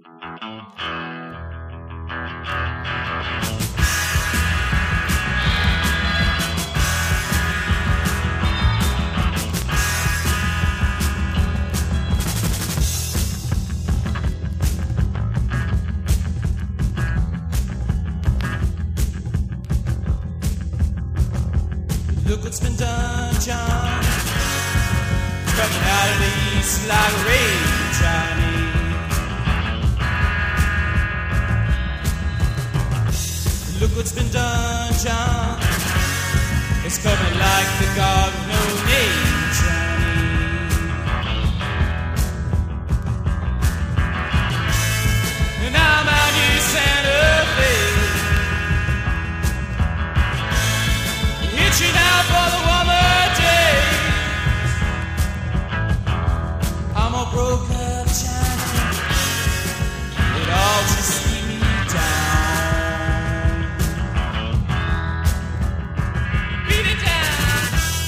Look what's been done, John. It's coming out of the east like rain, Johnny. Look what's been done, John. It's coming like the god with no name, Johnny. And I'm out in Santa Fe, hitching out for the warmer days. I'm a broke up Johnny. It all just leave me down. Beat it down.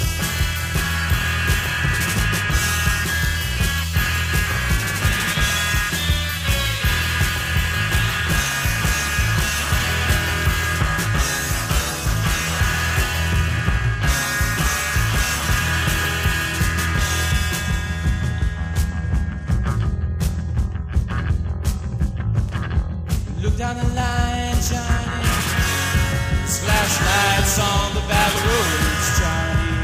Look down the line, Johnny. There's flashlights on the back roads, Johnny.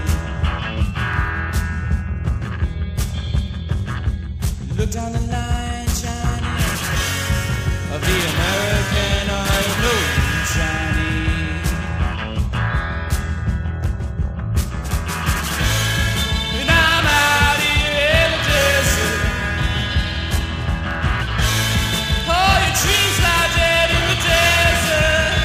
Look down the line, Johnny, of the American oil road, Johnny. And I'm out here in the desert. All your trees lie dead in the desert.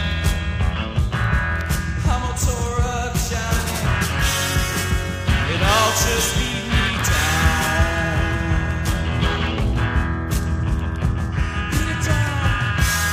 I'm all tore up, Johnny. It all just beat me down. Beat it down.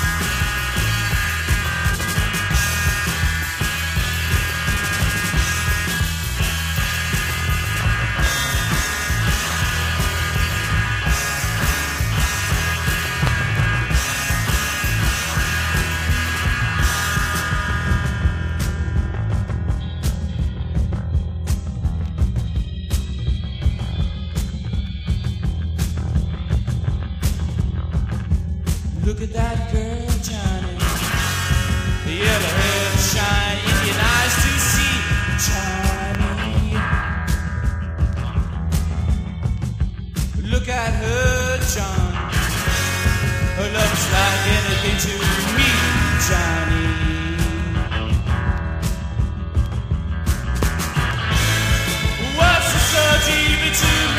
Look at that girl, Johnny. The yellow hair shine in your eyes to see, Johnny. Look at her, John. Her love is like anything to me, Johnny. What's so deep into